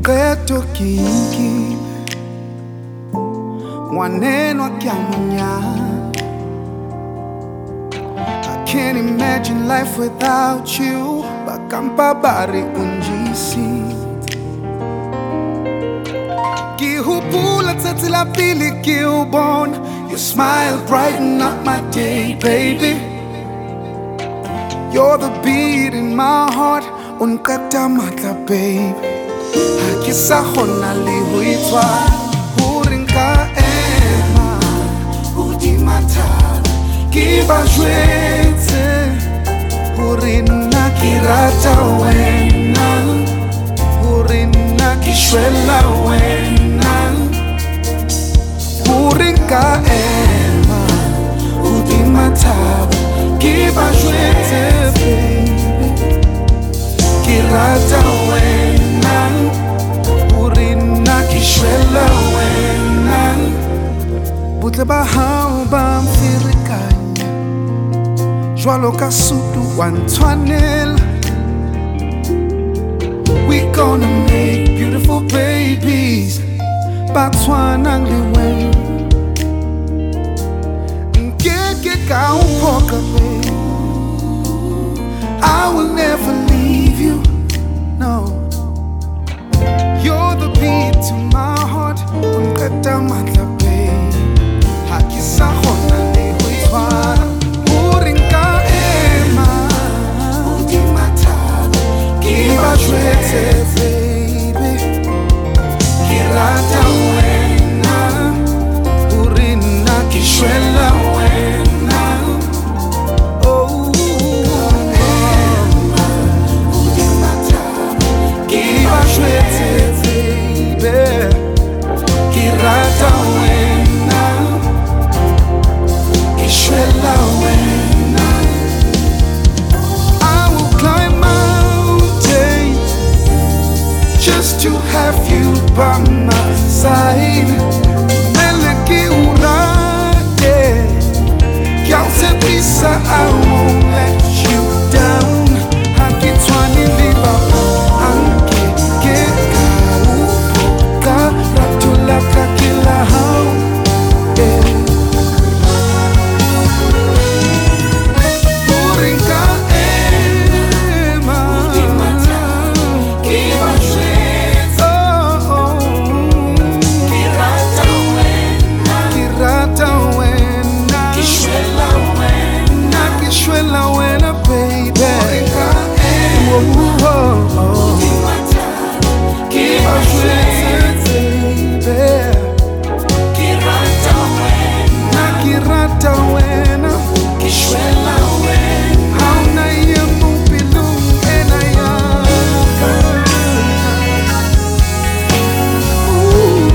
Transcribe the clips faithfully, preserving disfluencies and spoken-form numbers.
Reto kinki Waneno kiamunya. I can't imagine life without you. Bakampa bari unjisi Kihupula tsatsi la pili kiubon. Your smile brighten up my day, baby. You're the beat in my heart. Unkata matla, baby. Akisa hona li huitwa Hurinka ema Udimata Kiba jwete Hurina kirata wena Hurina kishwela wena Hurinka ema Udimata Kiba jwete baby Kirata wena Urina kishwela wena Butle ba hao ba mfirikanya Jwalo ka sutu wantwanel. We gonna make beautiful babies Batswana ngliwe Nkeke ka umpoka baby. I will never leave you, no. You're the beat to my heart. Unkata matla baby. Hakisa hona li huitwana Urinka ema Udimata Kiba jwete baby. Kirata wena Urina kishwela wena. Oh ema Udimata Kiba jwete Kirata wena Kishwela wena. I will climb mountains just to have you by my side. Meleki urate Kyause pisa, I won't let you down. Hakitwani liba anke keka upoka Ratulaka kila hao eh. Urinka ema Udimata Kiba jwete oh, oh. Kirata wena Kirata wena Kishwela wena Kishwela wena baby. Urinka ema oh, oh, oh. Udimata Kiba jwete baby. Kirata wena Kirata wena Kishwela wena. Hauna yemu pilu ena yaka. Ooh,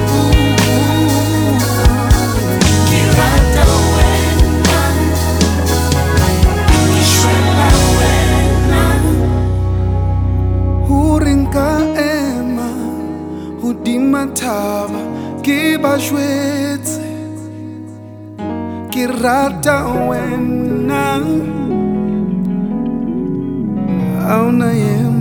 Kirata wena Kishwela wena. Urinka ema Udimataba Kiba jwete Kirata wena. Auna yemu